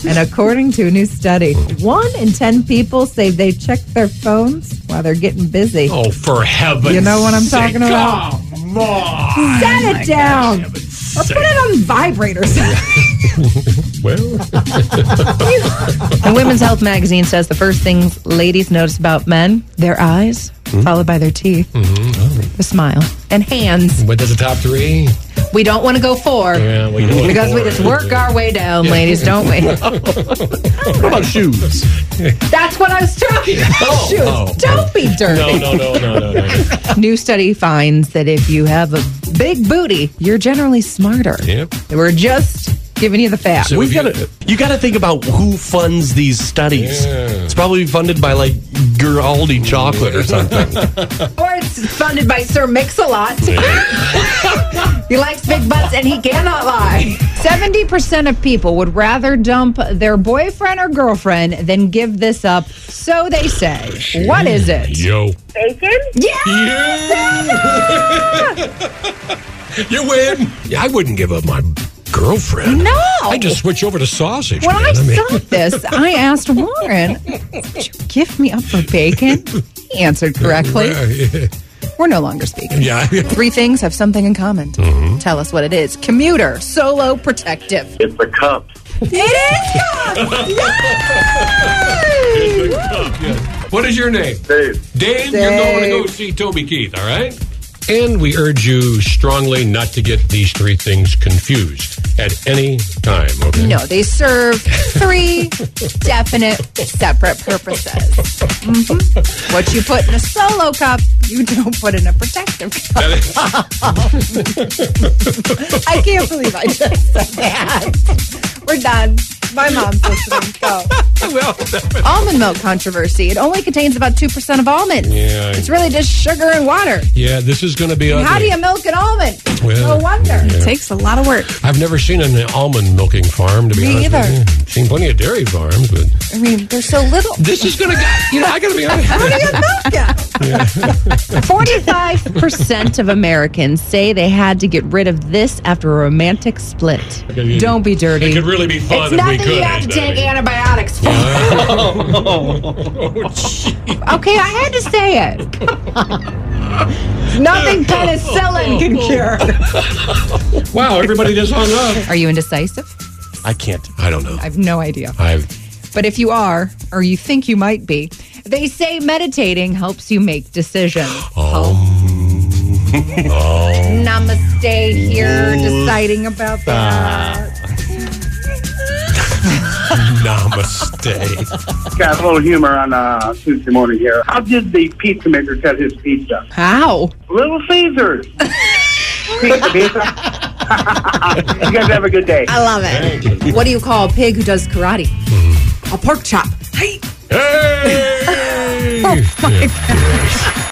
And according to a new study, 1 in 10 people say they check their phones while they're getting busy. Oh, for heaven's You know what I'm sake. talking about? Come on. Set it down. Heaven's Or sake. put it on vibrators. Well, And Women's Health magazine says the first things ladies notice about men, their eyes, followed by their teeth, the smile, and hands. what does the top 3? We don't want to go 4 Yeah, well, you know what because we 4 just is. work our way down, ladies, don't we? What about shoes? That's what I was talking about. Shoes. oh. Don't be dirty. No. New study finds that if you have a big booty, you're generally smarter. Yep. We're just giving you the facts. So You got to think about who funds these studies. Yeah. It's probably funded by like Giraldi chocolate or something. Or it's funded by Sir Mix-a-Lot. He likes big butts and he cannot lie. 70% of people would rather dump their boyfriend or girlfriend than give this up, so they say. What is it? Yo. Bacon? You win. Yeah, I wouldn't give up my girlfriend. No. I just switch over to sausage. When man. I saw this, I asked Warren, "Would you give me up for bacon?" He answered correctly. We're no longer speaking. Yeah. 3 things have something in common. Tell us what it is. Commuter, solo, protective. It's a cup. It is cup! What is your name? Dave. Dave, you're going to go see Toby Keith, all right? And we urge you strongly not to get these 3 things confused at any time, okay? No, they serve 3 definite separate purposes. What you put in a solo cup, you don't put in a protective cup. I can't believe I just said that. We're done. My mom's listening. Go. Almond milk controversy. It only contains about 2% of almonds. Yeah. It's really just sugar and water. Yeah, this is going to be ugly. How do you milk an almond? Well, No wonder. yeah. It takes a lot of work. I've never seen an almond milking farm, to be Me honest either. with you. Seen plenty of dairy farms, but I mean, there's so little. this is going to, I got to be honest. How do you milk it? 45% of Americans say they had to get rid of this after a romantic split. Okay, Don't be dirty. It could really be fun It's if we nothing could. you have to take antibiotics for. Okay, I had to say it. Nothing penicillin can cure. Wow, everybody just hung up. Are you indecisive? I can't. I don't know. I have no idea. I've But if you are, or you think you might be, they say meditating helps you make decisions. Namaste here, deciding about that. namaste. Got a little humor on Tuesday morning here. How did the pizza maker cut his pizza? How? Little Caesars. Pizza. You guys have a good day. I love it. What do you call a pig who does karate? A pork chop. Hey! Hey!